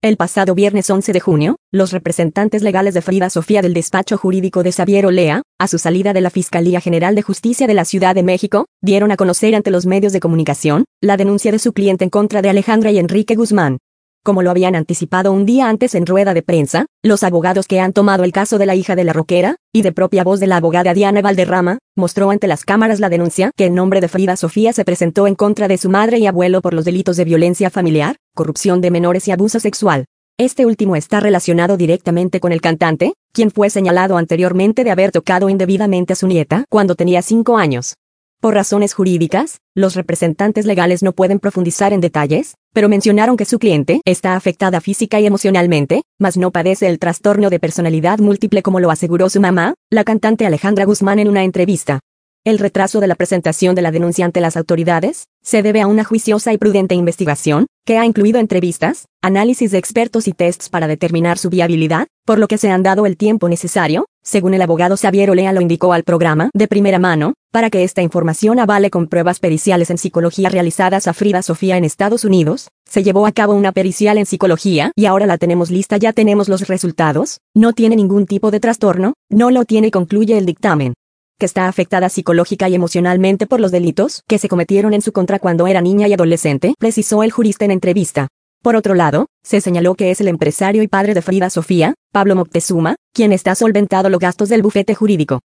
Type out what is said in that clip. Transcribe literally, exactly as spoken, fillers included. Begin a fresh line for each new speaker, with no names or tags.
El pasado viernes once de junio, los representantes legales de Frida Sofía del despacho jurídico de Xavier Olea, a su salida de la Fiscalía General de Justicia de la Ciudad de México, dieron a conocer ante los medios de comunicación la denuncia de su cliente en contra de Alejandra y Enrique Guzmán. Como lo habían anticipado un día antes en rueda de prensa, los abogados que han tomado el caso de la hija de la rockera, y de propia voz de la abogada Diana Valderrama, mostró ante las cámaras la denuncia que en nombre de Frida Sofía se presentó en contra de su madre y abuelo por los delitos de violencia familiar, corrupción de menores y abuso sexual. Este último está relacionado directamente con el cantante, quien fue señalado anteriormente de haber tocado indebidamente a su nieta cuando tenía cinco años. Por razones jurídicas, los representantes legales no pueden profundizar en detalles, pero mencionaron que su cliente está afectada física y emocionalmente, mas no padece el trastorno de personalidad múltiple como lo aseguró su mamá, la cantante Alejandra Guzmán en una entrevista. El retraso de la presentación de la denuncia ante las autoridades se debe a una juiciosa y prudente investigación, que ha incluido entrevistas, análisis de expertos y tests para determinar su viabilidad, por lo que se han dado el tiempo necesario, según el abogado Xavier Olea lo indicó al programa de primera mano, para que esta información avale con pruebas periciales en psicología realizadas a Frida Sofía en Estados Unidos. Se llevó a cabo una pericial en psicología y ahora la tenemos lista, ya tenemos los resultados, no tiene ningún tipo de trastorno, no lo tiene, concluye el dictamen. Que está afectada psicológica y emocionalmente por los delitos que se cometieron en su contra cuando era niña y adolescente, precisó el jurista en entrevista. Por otro lado, se señaló que es el empresario y padre de Frida Sofía, Pablo Moctezuma, quien está solventado los gastos del bufete jurídico.